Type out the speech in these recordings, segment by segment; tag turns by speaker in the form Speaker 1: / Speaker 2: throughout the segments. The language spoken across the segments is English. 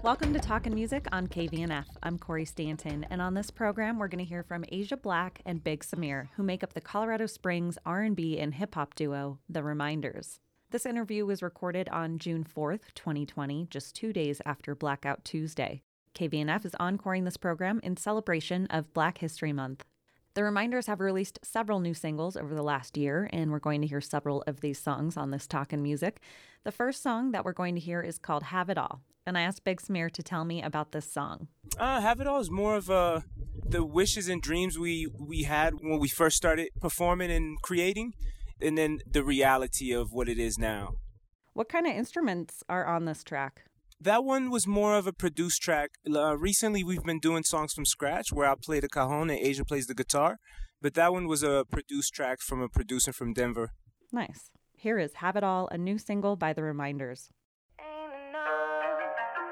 Speaker 1: Welcome to Talkin' Music on KVNF. I'm Corey Stanton, and on this program, we're going to hear from Asia Black and Big Samir, who make up the Colorado Springs R&B and hip-hop duo, The Reminders. This interview was recorded on June 4th, 2020, just 2 days after Blackout Tuesday. KVNF is encoring this program in celebration of Black History Month. The Reminders have released several new singles over the last year, and we're going to hear several of these songs on this Talkin' Music. The first song that we're going to hear is called Have It All, and I asked Big Samir to tell me about this song.
Speaker 2: Have It All is more of the wishes and dreams we had when we first started performing and creating, and then the reality of what it is now.
Speaker 1: What kind of instruments are on this track?
Speaker 2: That one was more of a produced track. Recently, we've been doing songs from scratch where I play the cajon and Asia plays the guitar. But that one was a produced track from a producer from Denver.
Speaker 1: Nice. Here is Have It All, a new single by The Reminders.
Speaker 3: Ain't enough,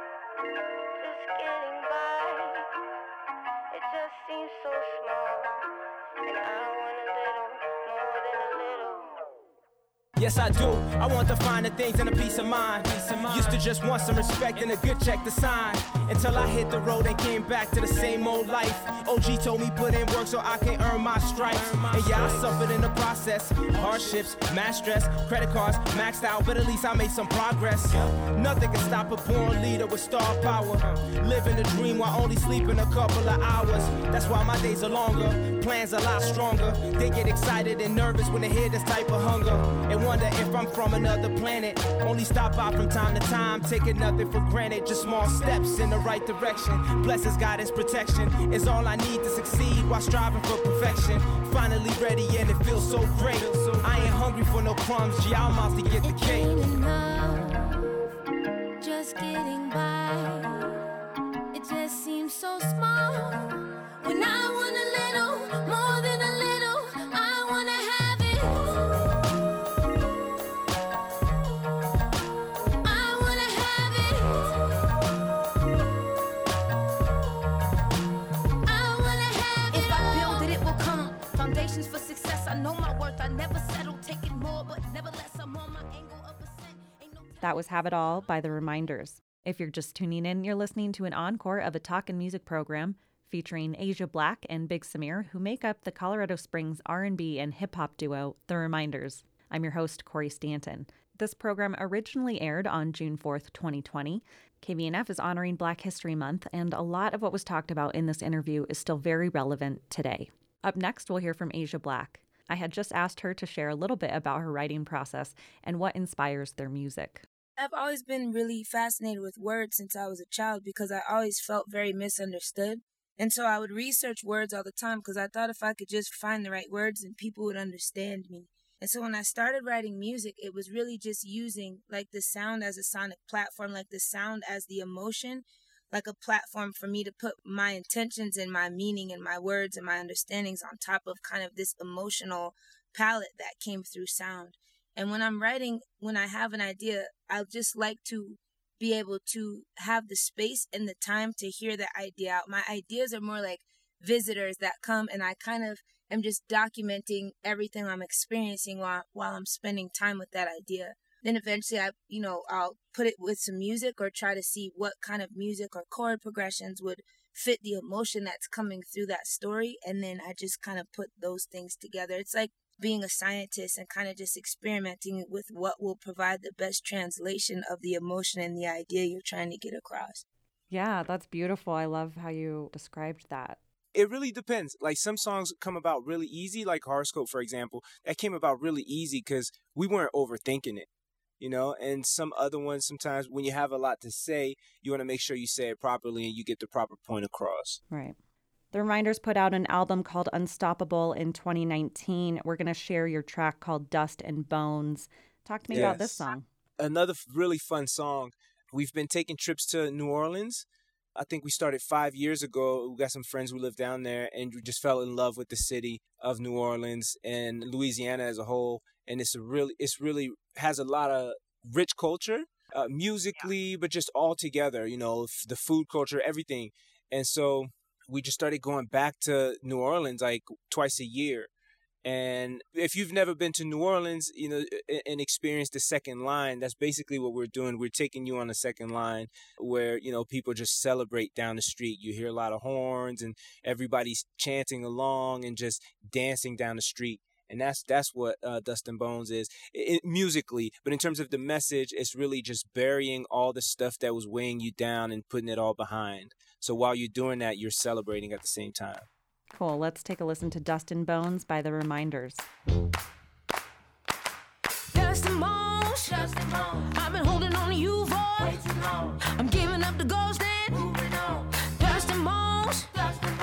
Speaker 3: just getting by. It just seems so small, and I want a little more than a little.
Speaker 4: Yes, I do. I want the finer things and a peace of mind. Used to just want some respect and a good check to sign. Until I hit the road and came back to the same old life. OG told me put in work so I can earn my stripes. And yeah, I suffered in the process. Hardships, mass stress, credit cards maxed out, but at least I made some progress. Nothing can stop a born leader with star power. Living a dream while only sleeping a couple of hours. That's why my days are longer, plans a lot stronger. They get excited and nervous when they hear this type of hunger. And wonder if I'm from another planet. Only stop out from time to time, taking nothing for granted. Just small steps in the right direction. Blessings, guidance, protection is all I need to succeed while striving for perfection. Finally ready and it feels so great. I ain't hungry for no crumbs, G, I'm out to get the cake.
Speaker 3: It ain't enough, just getting by. It just seems so small. When I want a little more than a little, I wanna have it. I wanna have it. I wanna have it.
Speaker 5: If I build it, it will come. Foundations for success. I know my worth. I never settle. Taking more, but never less. I'm on my angle of ascent. Ain't no
Speaker 1: That was Have It All by The Reminders. If you're just tuning in, you're listening to an encore of a Talkin' Music program featuring Asia Black and Big Samir, who make up the Colorado Springs R&B and hip-hop duo, The Reminders. I'm your host, Corey Stanton. This program originally aired on June 4th, 2020. KVNF is honoring Black History Month, and a lot of what was talked about in this interview is still very relevant today. Up next, we'll hear from Asia Black. I had just asked her to share a little bit about her writing process and what inspires their music.
Speaker 6: I've always been really fascinated with words since I was a child because I always felt very misunderstood. And so I would research words all the time because I thought if I could just find the right words then people would understand me. And so when I started writing music, it was really just using like the sound as a sonic platform, like the sound as the emotion, like a platform for me to put my intentions and my meaning and my words and my understandings on top of kind of this emotional palette that came through sound. And when I'm writing, when I have an idea, I just like to be able to have the space and the time to hear that idea out. My ideas are more like visitors that come and I kind of am just documenting everything I'm experiencing while I'm spending time with that idea. Then eventually I'll put it with some music or try to see what kind of music or chord progressions would fit the emotion that's coming through that story. And then I just kind of put those things together. It's like being a scientist and kind of just experimenting with what will provide the best translation of the emotion and the idea you're trying to get across.
Speaker 1: Yeah, that's beautiful. I love how you described that.
Speaker 2: It really depends. Like some songs come about really easy, like Horoscope, for example. That came about really easy because we weren't overthinking it, you know? And some other ones, sometimes when you have a lot to say, you want to make sure you say it properly and you get the proper point across.
Speaker 1: Right. The Reminders put out an album called Unstoppable in 2019. We're going to share your track called Dust and Bones. Talk to me about this song.
Speaker 2: Another really fun song. We've been taking trips to New Orleans. I think we started 5 years ago. We got some friends who live down there and we just fell in love with the city of New Orleans and Louisiana as a whole. And it's really has a lot of rich culture, musically, but just all together, you know, the food culture, everything. And so we just started going back to New Orleans like twice a year. And if you've never been to New Orleans, and experienced the second line, that's basically what we're doing. We're taking you on the second line where, people just celebrate down the street. You hear a lot of horns and everybody's chanting along and just dancing down the street. And that's what Dust and Bones is musically. But in terms of the message, it's really just burying all the stuff that was weighing you down and putting it all behind. So while you're doing that, you're celebrating at the same time.
Speaker 1: Cool. Let's take a listen to Dust and Bones by The Reminders.
Speaker 5: Dust and bones, I've been holding on to you for way too long. I'm giving up the ghost and moving on. Dust and bones, dust and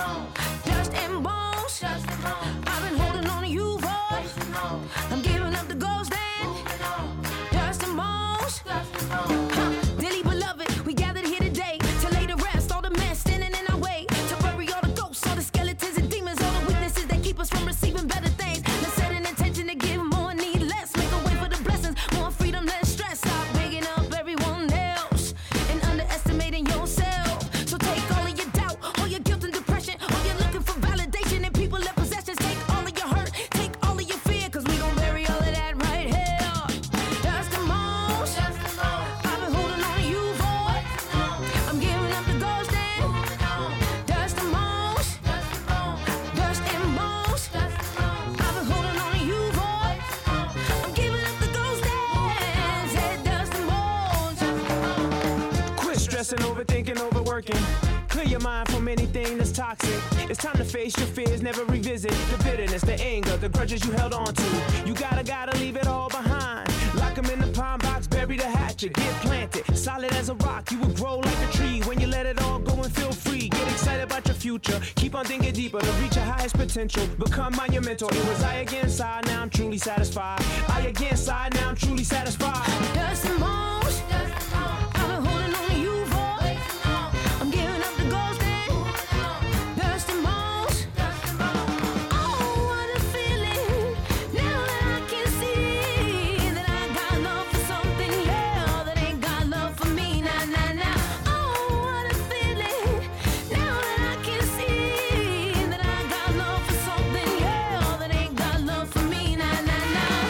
Speaker 5: bones, I've been holding on to you for way too long. I'm giving up the ghost and moving on. Dust and bones, dearly beloved, we gathered here today to lay to rest all the mess standing in our way, to bury all the ghosts, all the skeletons and demons, all the weaknesses that keep us from receiving better things. Let's set an intention to give more, need less, make a way for the blessings, more freedom, less stress. Stop bigging up everyone else and underestimating yourself. So take all of your doubt, all your guilt and depression, all you're looking for validation in people and possessions. Take all of your hurt, take all of your fear, cause we gon' bury all of that right here. Dust and bones, I've been holding on to you for, I'm giving up the ghost and dust and bones, dust and bones, I've been holding on to you for, I'm giving up the ghost and said dust and bones.
Speaker 4: Quit stressing, overthinking, overworking. Clear your mind from anything that's toxic. It's time to face your fears, never revisit the bitterness, the anger, the grudges you held on to. You gotta leave it all behind. Lock them in the pine box, bury the hatchet, get planted. Solid as a rock, you will grow like a tree when you let it all go and feel free. Get excited about your future, keep on thinking deeper to reach your highest potential. Become monumental. It was I again side, now I'm truly satisfied. I again side, now I'm truly satisfied.
Speaker 5: Dust and bones, I've been holding on to you for, I'm giving up the ghost and dust and bones. Oh, what a feeling, now that I can see that I got love for something, yeah, that ain't got love for me, nah, nah, nah. Oh, what a feeling, now that I can see that I got love for something, yeah, that ain't got love for me, nah, nah, nah.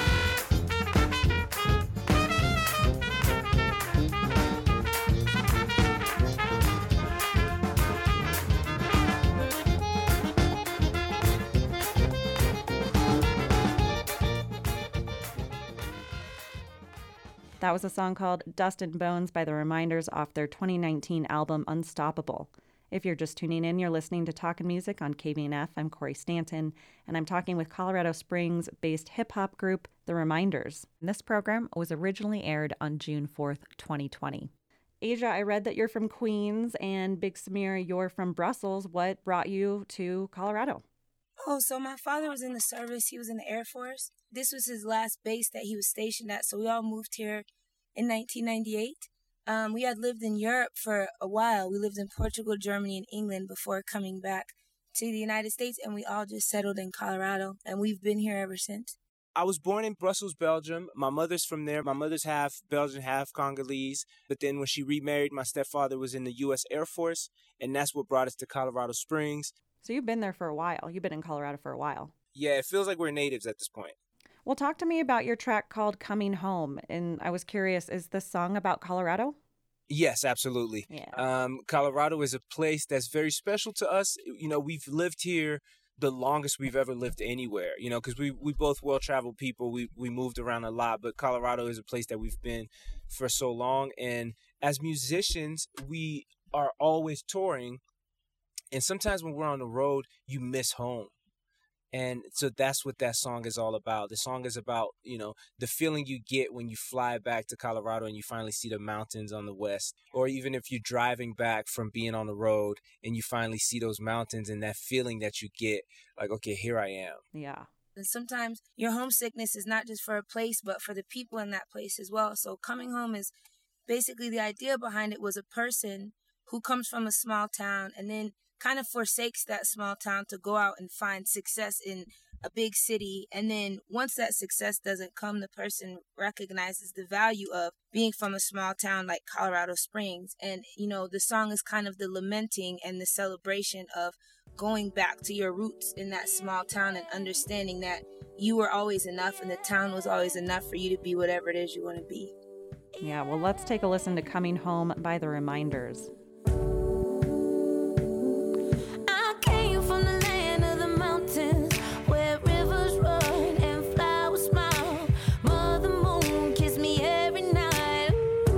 Speaker 1: That was a song called Dust and Bones by The Reminders off their 2019 album Unstoppable. If you're just tuning in, you're listening to Talkin' Music on KVNF. I'm Corey Stanton, and I'm talking with Colorado Springs-based hip-hop group The Reminders. And this program was originally aired on June 4th, 2020. Asia, I read that you're from Queens, and Big Samir, you're from Brussels. What brought you to Colorado?
Speaker 6: Oh, so my father was in the service. He was in the Air Force. This was his last base that he was stationed at, so we all moved here in 1998. We had lived in Europe for a while. We lived in Portugal, Germany, and England before coming back to the United States, and we all just settled in Colorado, and we've been here ever since.
Speaker 2: I was born in Brussels, Belgium. My mother's from there. My mother's half Belgian, half Congolese. But then when she remarried, my stepfather was in the U.S. Air Force, and that's what brought us to Colorado Springs.
Speaker 1: So you've been there for a while. You've been in Colorado for a while.
Speaker 2: Yeah, it feels like we're natives at this point.
Speaker 1: Well, talk to me about your track called Coming Home. And I was curious, is this song about Colorado?
Speaker 2: Yes, absolutely.
Speaker 1: Yeah.
Speaker 2: Colorado is a place that's very special to us. You know, we've lived here the longest we've ever lived anywhere, you know, because we both well-traveled people. We moved around a lot, but Colorado is a place that we've been for so long. And as musicians, we are always touring. And sometimes when we're on the road, you miss home. And so that's what that song is all about. The song is about, you know, the feeling you get when you fly back to Colorado and you finally see the mountains on the west. Or even if you're driving back from being on the road and you finally see those mountains and that feeling that you get, like, okay, here I am.
Speaker 1: Yeah.
Speaker 6: And sometimes your homesickness is not just for a place, but for the people in that place as well. So coming home is basically, the idea behind it was a person who comes from a small town and then kind of forsakes that small town to go out and find success in a big city. And then once that success doesn't come, the person recognizes the value of being from a small town like Colorado Springs. And, you know, the song is kind of the lamenting and the celebration of going back to your roots in that small town and understanding that you were always enough and the town was always enough for you to be whatever it is you want to be.
Speaker 1: Yeah, well, let's take a listen to Coming Home by The Reminders.
Speaker 3: I came from the land of the mountains where rivers run and flowers smile. Mother Moon kissed me every night.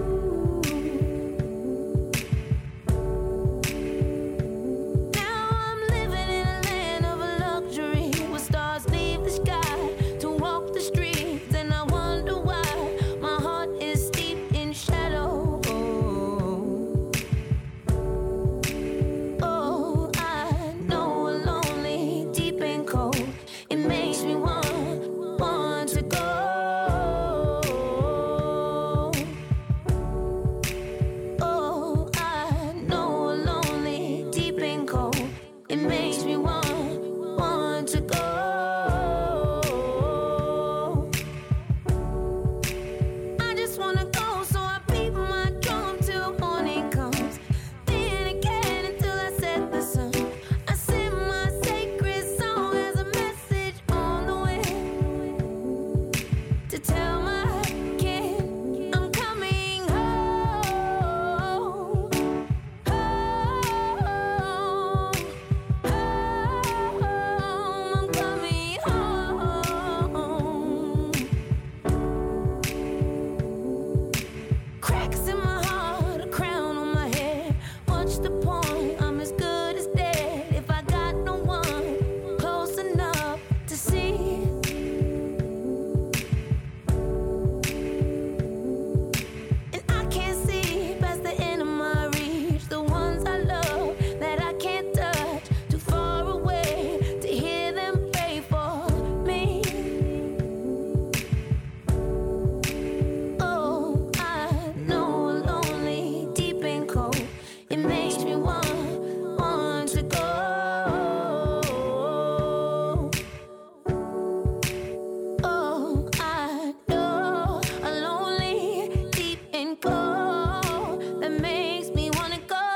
Speaker 3: Now I'm living in a land of luxury where stars leave the sky to walk the streets, and I wonder why my heart is steeped in shadow. Oh, I know a lonely, deep and cold. It makes me want to go. Oh, I know a lonely, deep and cold. It makes me want to go. I just wanna go, so I beat my drum till morning comes. Then again until I set the sun. I sing my sacred song as a message on the wind to tell my kin I'm coming home. I'm coming home. Cracks in my heart, a crown on my head. What's the point? I'm as good as dead if I got no one close enough to see. And I can't see past the end of my reach. The ones I love that I can't touch, too far away to hear them pray for me. Oh, I know a lonely, deep and cold. It makes me want to go. Oh, I know a lonely, deep and cold that makes me want to go.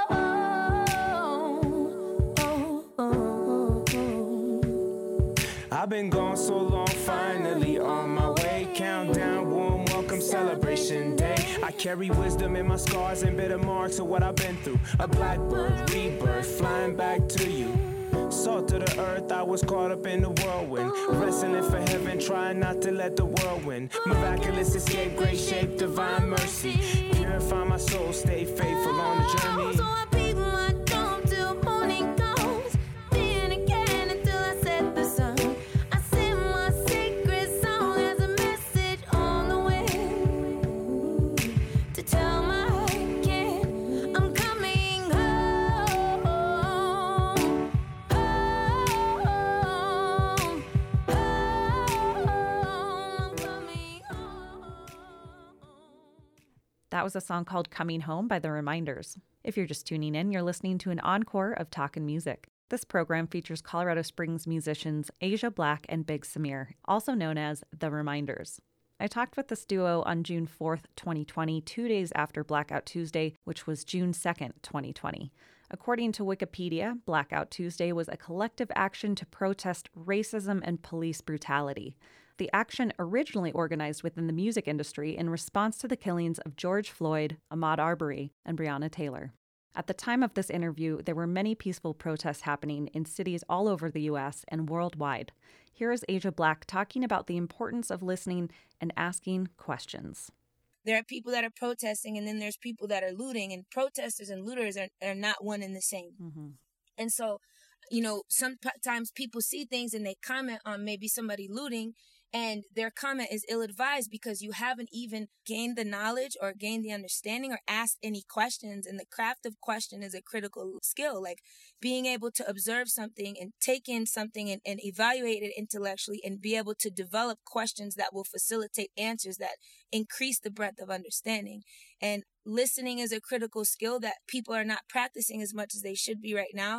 Speaker 4: I've been gone so long, finally on my way. Countdown, warm welcome, celebration day. I carry wisdom in my scars and bitter marks of what I've been through. A blackbird, rebirth, flying back to you. Salt to the earth, I was caught up in the whirlwind. Wrestling for heaven, trying not to let the world win. Miraculous escape, great shape, divine mercy. Purify my soul, stay faithful on the journey.
Speaker 3: So I beat my drum till morning comes. Then again until I set the sun. I sing my sacred song as a message on the wind to tell my kin I'm coming home. I'm coming home.
Speaker 1: That was a song called Coming Home by The Reminders. If you're just tuning in, you're listening to an encore of Talkin' Music. This program features Colorado Springs musicians Asia Black and Big Samir, also known as The Reminders. I talked with this duo on June 4th, 2020, 2 days after Blackout Tuesday, which was June 2nd, 2020. According to Wikipedia, Blackout Tuesday was a collective action to protest racism and police brutality. The action originally organized within the music industry in response to the killings of George Floyd, Ahmaud Arbery, and Breonna Taylor. At the time of this interview, there were many peaceful protests happening in cities all over the U.S. and worldwide. Here is Asia Black talking about the importance of listening and asking questions.
Speaker 6: There are people that are protesting, and then there's people that are looting, and protesters and looters are not one and the same.
Speaker 1: Mm-hmm.
Speaker 6: And so, you know, sometimes people see things and they comment on maybe somebody looting, and their comment is ill-advised because you haven't even gained the knowledge or gained the understanding or asked any questions. And the craft of question is a critical skill, like being able to observe something and take in something and evaluate it intellectually and be able to develop questions that will facilitate answers that increase the breadth of understanding. And listening is a critical skill that people are not practicing as much as they should be right now.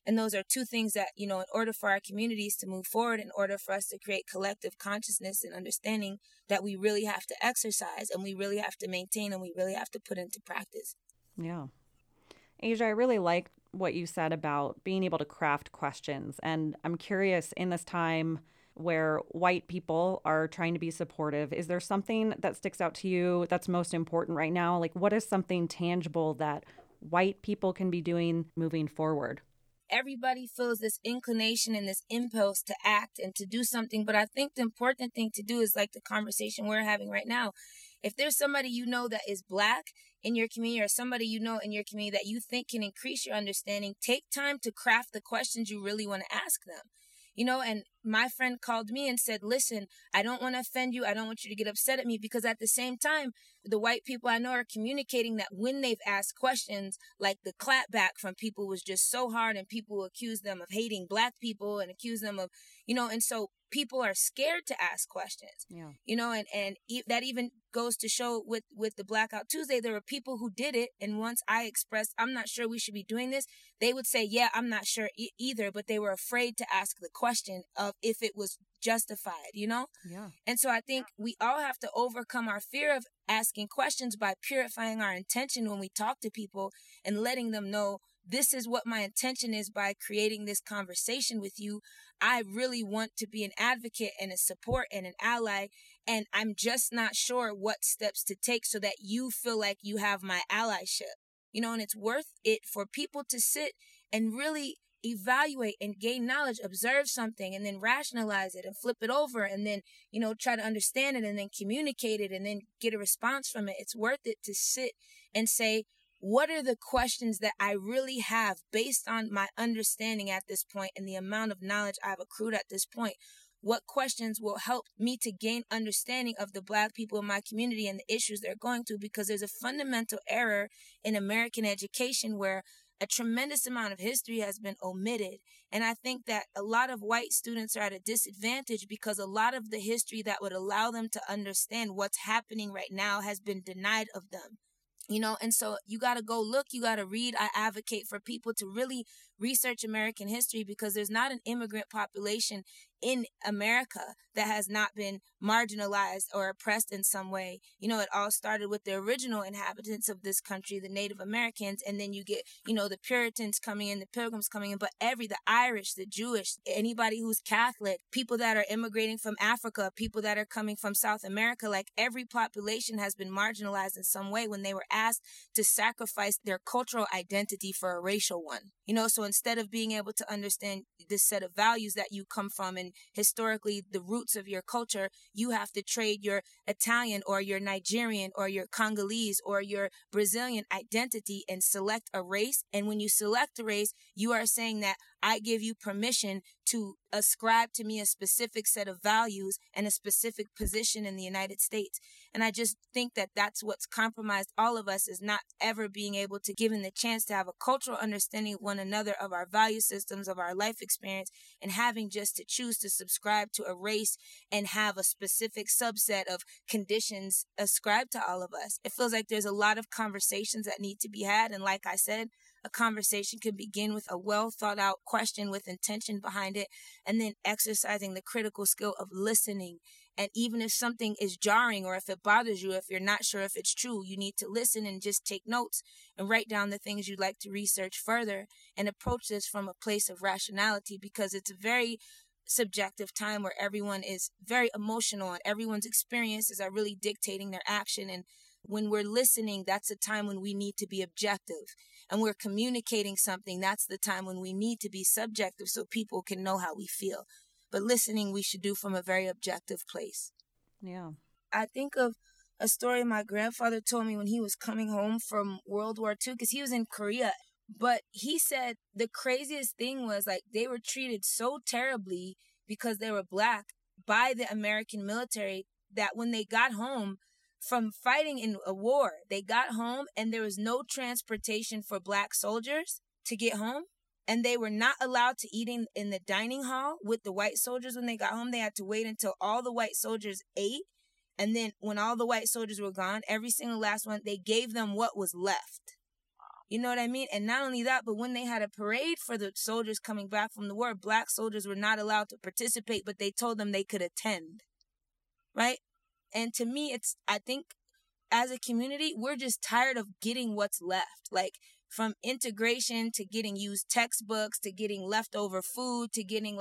Speaker 6: And those are two things that, in order for our communities to move forward, in order for us to create collective consciousness and understanding, that we really have to exercise and we really have to maintain and we really have to put into practice.
Speaker 1: Yeah. Asia, I really liked what you said about being able to craft questions. And I'm curious, in this time where white people are trying to be supportive, is there something that sticks out to you that's most important right now? Like, what is something tangible that white people can be doing moving forward?
Speaker 6: Everybody feels this inclination and this impulse to act and to do something. But I think the important thing to do is like the conversation we're having right now. If there's somebody that is Black in your community, or somebody in your community that you think can increase your understanding, take time to craft the questions you really want to ask them. And my friend called me and said, listen, I don't want to offend you. I don't want you to get upset at me, because at the same time, the white people I know are communicating that when they've asked questions, like the clapback from people was just so hard, and people accuse them of hating Black people and accuse them of, and so people are scared to ask questions.
Speaker 1: Yeah.
Speaker 6: And that even goes to show with the Blackout Tuesday, there were people who did it. And once I expressed, I'm not sure we should be doing this, they would say, yeah, I'm not sure either. But they were afraid to ask the question of if it was justified,
Speaker 1: Yeah.
Speaker 6: And so I think we all have to overcome our fear of asking questions by purifying our intention when we talk to people and letting them know, this is what my intention is by creating this conversation with you. I really want to be an advocate and a support and an ally, and I'm just not sure what steps to take so that you feel like you have my allyship. And it's worth it for people to sit and really evaluate and gain knowledge, observe something, and then rationalize it and flip it over, and then, try to understand it and then communicate it and then get a response from it. It's worth it to sit and say, what are the questions that I really have based on my understanding at this point and the amount of knowledge I've accrued at this point? What questions will help me to gain understanding of the Black people in my community and the issues they're going through? Because there's a fundamental error in American education where a tremendous amount of history has been omitted. And I think that a lot of white students are at a disadvantage because a lot of the history that would allow them to understand what's happening right now has been denied of them. And so you got to go look, you got to read. I advocate for people to really research American history, because there's not an immigrant population in America that has not been marginalized or oppressed in some way. It all started with the original inhabitants of this country, the Native Americans, and then you get, the Puritans coming in, the Pilgrims coming in, but the Irish, the Jewish, anybody who's Catholic, people that are immigrating from Africa, people that are coming from South America, like every population has been marginalized in some way when they were asked to sacrifice their cultural identity for a racial one. So instead of being able to understand this set of values that you come from and historically the roots of your culture, you have to trade your Italian or your Nigerian or your Congolese or your Brazilian identity and select a race. And when you select a race, you are saying that I give you permission to ascribe to me a specific set of values and a specific position in the United States. And I just think that that's what's compromised all of us, is not ever being able to given the chance to have a cultural understanding of one another, of our value systems, of our life experience, and having just to choose to subscribe to a race and have a specific subset of conditions ascribed to all of us. It feels like there's a lot of conversations that need to be had. And like I said, a conversation can begin with a well thought out question with intention behind it, and then exercising the critical skill of listening. And even if something is jarring or if it bothers you, if you're not sure if it's true, you need to listen and just take notes and write down the things you'd like to research further and approach this from a place of rationality, because it's a very subjective time where everyone is very emotional and everyone's experiences are really dictating their action. And when we're listening, that's a time when we need to be objective. And we're communicating something, that's the time when we need to be subjective so people can know how we feel. But listening, we should do from a very objective place.
Speaker 1: Yeah.
Speaker 6: I think of a story my grandfather told me when he was coming home from World War II, because he was in Korea. But he said the craziest thing was, like, they were treated so terribly because they were Black by the American military that when they got home from fighting in a war, they got home and there was no transportation for Black soldiers to get home. And they were not allowed to eat in the dining hall with the white soldiers when they got home. They had to wait until all the white soldiers ate. And then when all the white soldiers were gone, every single last one, they gave them what was left. You know what I mean? And not only that, but when they had a parade for the soldiers coming back from the war, black soldiers were not allowed to participate, but they told them they could attend. Right? And to me, I think as a community, we're just tired of getting what's left. Like, from integration to getting used textbooks to getting leftover food to getting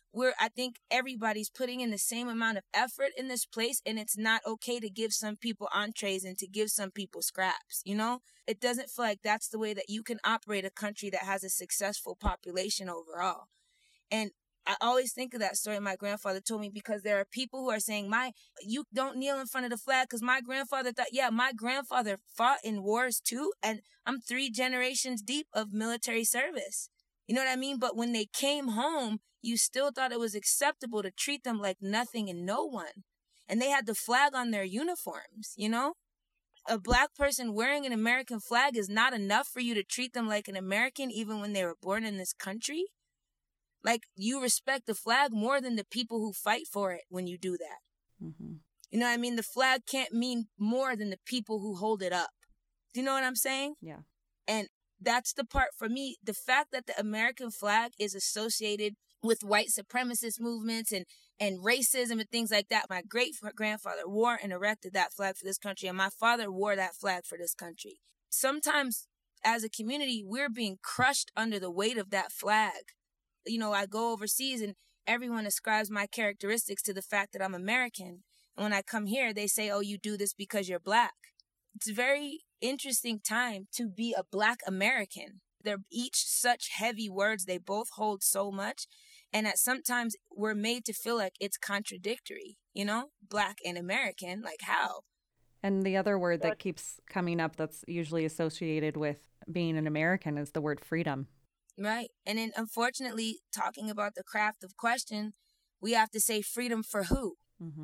Speaker 6: I think everybody's putting in the same amount of effort in this place, and it's not okay to give some people entrees and to give some people scraps, you know? It doesn't feel like that's the way that you can operate a country that has a successful population overall. And I always think of that story my grandfather told me, because there are people who are saying, you don't kneel in front of the flag because my grandfather thought, yeah, my grandfather fought in wars too, and I'm 3 generations deep of military service. You know what I mean? But when they came home, you still thought it was acceptable to treat them like nothing and no one. And they had the flag on their uniforms, you know? A black person wearing an American flag is not enough for you to treat them like an American even when they were born in this country. Like, you respect the flag more than the people who fight for it when you do that.
Speaker 1: Mm-hmm.
Speaker 6: You know what I mean? The flag can't mean more than the people who hold it up. Do you know what I'm saying?
Speaker 1: Yeah.
Speaker 6: And that's the part for me. The fact that the American flag is associated with white supremacist movements and racism and things like that. My great-grandfather wore and erected that flag for this country, and my father wore that flag for this country. Sometimes, as a community, we're being crushed under the weight of that flag. You know, I go overseas and everyone ascribes my characteristics to the fact that I'm American. And when I come here, they say, oh, you do this because you're black. It's a very interesting time to be a black American. They're each such heavy words. They both hold so much. And at sometimes we're made to feel like it's contradictory, you know, black and American. Like, how?
Speaker 1: And the other word that keeps coming up that's usually associated with being an American is the word freedom.
Speaker 6: Right. And then, unfortunately, talking about the craft of question, we have to say freedom for who?
Speaker 1: Mm-hmm.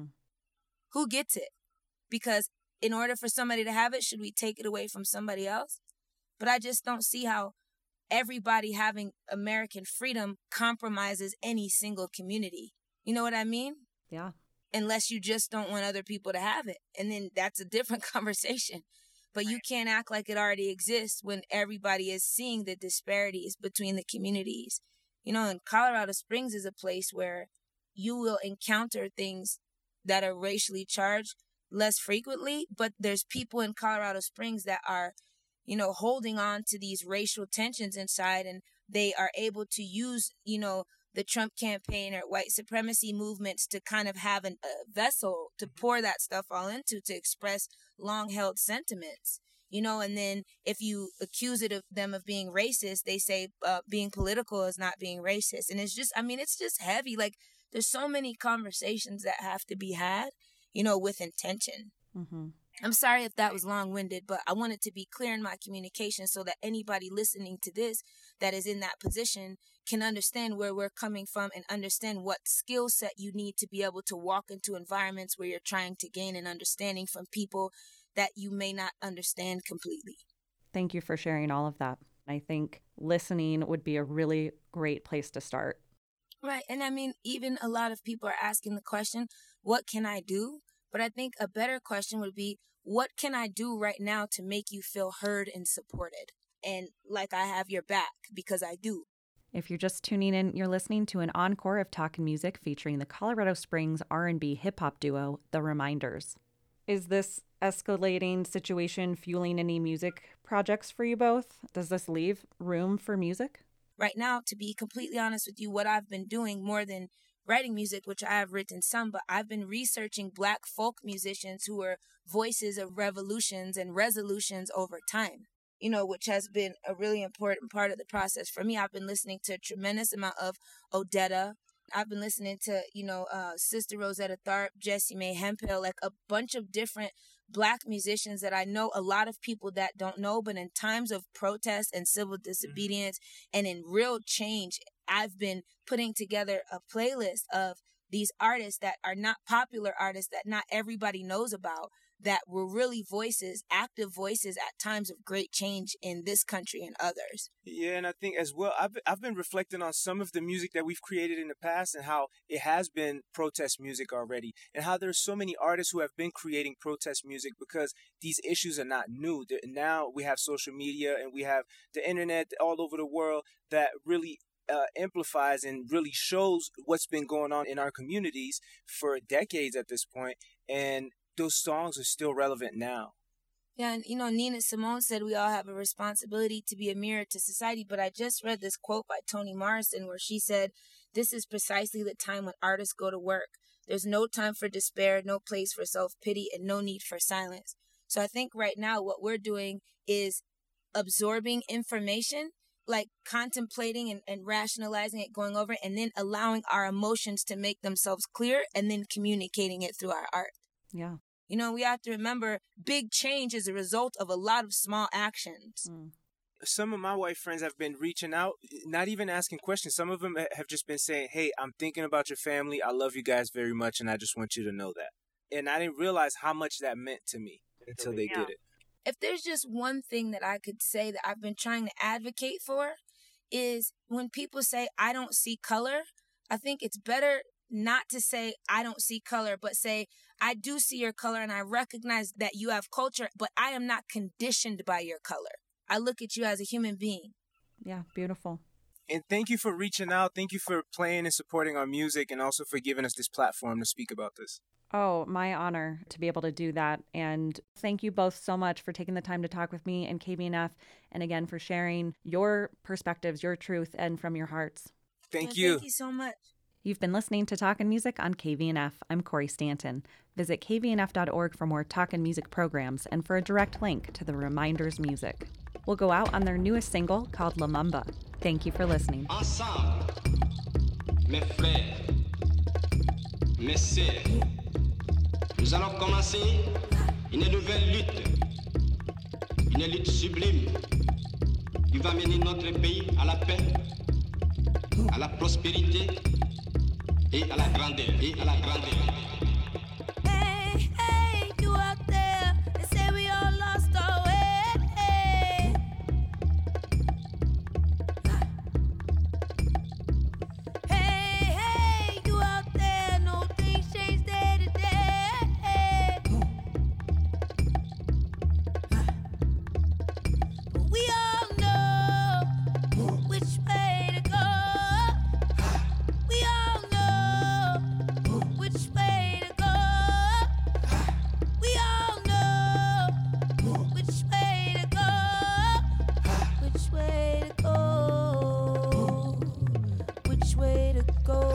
Speaker 6: Who gets it? Because in order for somebody to have it, should we take it away from somebody else? But I just don't see how everybody having American freedom compromises any single community. You know what I mean?
Speaker 1: Yeah.
Speaker 6: Unless you just don't want other people to have it. And then that's a different conversation. But you can't act like it already exists when everybody is seeing the disparities between the communities. You know, and Colorado Springs is a place where you will encounter things that are racially charged less frequently, but there's people in Colorado Springs that are, you know, holding on to these racial tensions inside, and they are able to use, you know, the Trump campaign or white supremacy movements to kind of have a vessel to pour that stuff all into, to express long-held sentiments, you know. And then if you accuse them of being racist, they say being political is not being racist. And it's just, I mean, it's just heavy. Like, there's so many conversations that have to be had, you know, with intention.
Speaker 1: Mm-hmm.
Speaker 6: I'm sorry if that was long-winded, but I wanted to be clear in my communication so that anybody listening to this that is in that position can understand where we're coming from and understand what skill set you need to be able to walk into environments where you're trying to gain an understanding from people that you may not understand completely.
Speaker 1: Thank you for sharing all of that. I think listening would be a really great place to start.
Speaker 6: Right. And I mean, even a lot of people are asking the question, what can I do? But I think a better question would be, what can I do right now to make you feel heard and supported? And like I have your back, because I do.
Speaker 1: If you're just tuning in, you're listening to an encore of Talkin' Music featuring the Colorado Springs R&B hip-hop duo, The Reminders. Is this escalating situation fueling any music projects for you both? Does this leave room for music?
Speaker 6: Right now, to be completely honest with you, what I've been doing more than writing music, which I have written some, but I've been researching Black folk musicians who are voices of revolutions and resolutions over time, you know, which has been a really important part of the process for me. I've been listening to a tremendous amount of Odetta. I've been listening to, you know, Sister Rosetta Tharpe, Jessie Mae Hemphill, like a bunch of different Black musicians that I know a lot of people that don't know, but in times of protest and civil disobedience and in real change, I've been putting together a playlist of these artists that are not popular artists that not everybody knows about, that were really voices, active voices at times of great change in this country and others.
Speaker 2: Yeah, and I think as well, I've been reflecting on some of the music that we've created in the past and how it has been protest music already, and how there's so many artists who have been creating protest music because these issues are not new. Now we have social media and we have the internet all over the world that really amplifies and really shows what's been going on in our communities for decades at this point, and those songs are still relevant now.
Speaker 6: Yeah, and Nina Simone said we all have a responsibility to be a mirror to society, but I just read this quote by Toni Morrison where she said, "This is precisely the time when artists go to work. There's no time for despair, no place for self-pity, and no need for silence." So I think right now what we're doing is absorbing information, like contemplating and rationalizing it, going over it, and then allowing our emotions to make themselves clear and then communicating it through our art.
Speaker 1: Yeah.
Speaker 6: We have to remember big change is a result of a lot of small actions.
Speaker 2: Some of my white friends have been reaching out, not even asking questions. Some of them have just been saying, "Hey, I'm thinking about your family. I love you guys very much, and I just want you to know that." And I didn't realize how much that meant to me until they did it.
Speaker 6: If there's just one thing that I could say that I've been trying to advocate for is when people say, "I don't see color," I think it's better not to say, "I don't see color," but say, "I do see your color and I recognize that you have culture, but I am not conditioned by your color. I look at you as a human being."
Speaker 1: Yeah, beautiful.
Speaker 2: And thank you for reaching out. Thank you for playing and supporting our music, and also for giving us this platform to speak about this.
Speaker 1: Oh, my honor to be able to do that. And thank you both so much for taking the time to talk with me and KVNF, and again for sharing your perspectives, your truth, and from your hearts.
Speaker 2: Thank you.
Speaker 6: Thank you so much.
Speaker 1: You've been listening to Talkin' Music on KVNF. I'm Corey Stanton. Visit kvnf.org for more Talkin' Music programs and for a direct link to the Reminders music. We'll go out on their newest single called Lumumba. Thank you for listening.
Speaker 7: Ensemble, mes frères, mes sœurs, nous allons commencer une nouvelle lutte, une lutte sublime qui va mener notre pays à la paix, à la prospérité et à la grandeur,
Speaker 3: Hey, hey, you out there, they say we all lost our way. Hey, hey, you out there, no things change day to day. But we all know which way to go. We all know which way to go. We all know which way to go. Which way to go. Which way to go.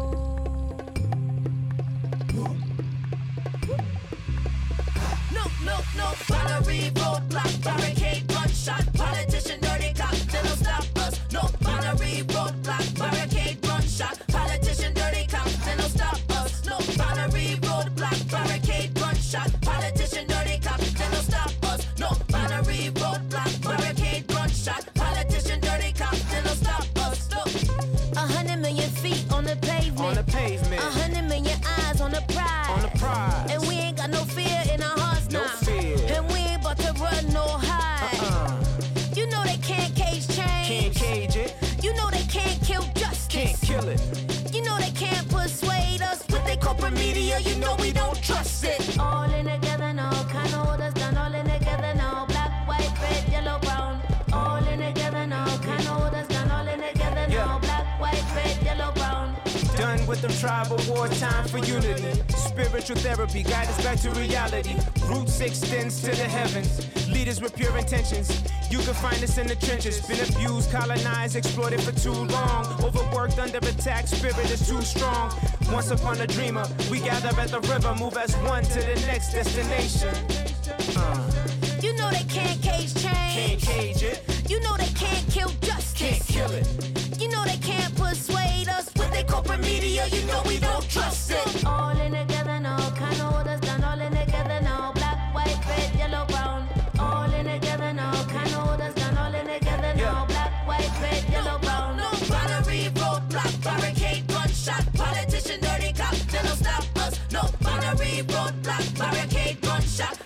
Speaker 3: No, boundary, roadblock, barricade, gunshot, politician, dirty cop, they don't stop us. No boundary, roadblock, barricade, gunshot, politician, dirty cop, they don't stop us. No boundary, roadblock, barricade, gunshot, politician, dirty cop, they don't stop us. No boundary, roadblock, barricade, gunshot, politician, dirty cop, they don't stop us. No. 100 million feet on the pavement.
Speaker 4: On the pavement.
Speaker 3: 100 million eyes on the prize.
Speaker 4: On the prize.
Speaker 3: And we ain't got no fear in our hearts
Speaker 4: No
Speaker 3: now.
Speaker 4: fear.
Speaker 3: And we ain't about to run no hide. You know they can't cage change.
Speaker 4: Can't cage it.
Speaker 3: You know they can't kill justice.
Speaker 4: Can't kill it.
Speaker 3: You know they can't persuade us with their corporate media. You know we don't trust it. All in together now, can't hold us down. All in together now, black, white, red, yellow, brown. All in together now, can't hold us down. All in together now, black, white, red, yellow, brown.
Speaker 4: Done with them tribal war, time for unity. Spiritual therapy, guide us back to reality. Roots extends to the heavens. Leaders with pure intentions. You can find us in the trenches. Been abused, colonized, exploited for too long. Overworked, under attack, spirit is too strong. Once upon a dreamer, we gather at the river, move as one to the next destination.
Speaker 3: You know they can't cage change.
Speaker 4: Can't cage it.
Speaker 3: You know they can't kill justice.
Speaker 4: Can't kill it.
Speaker 3: You know they can't persuade us with their corporate media. You know we don't trust it. All in together now, can't hold us down. All in together now, black, white, red, yellow, brown. All in together now, can't hold us down. All in together now, black, white, red, yellow, brown. No boundary, roadblock, barricade, gunshot, politician, dirty cop, they don't stop us. No boundary, roadblock, barricade, gunshot,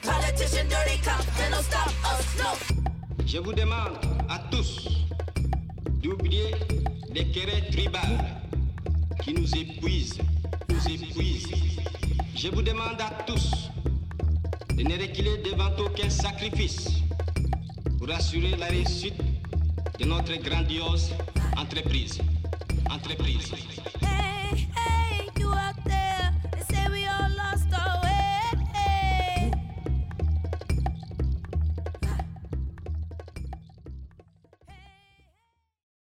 Speaker 7: Je vous demande à tous d'oublier les querelles tribales qui nous épuisent, Je vous demande à tous de ne reculer devant aucun sacrifice pour assurer la réussite de notre grandiose entreprise.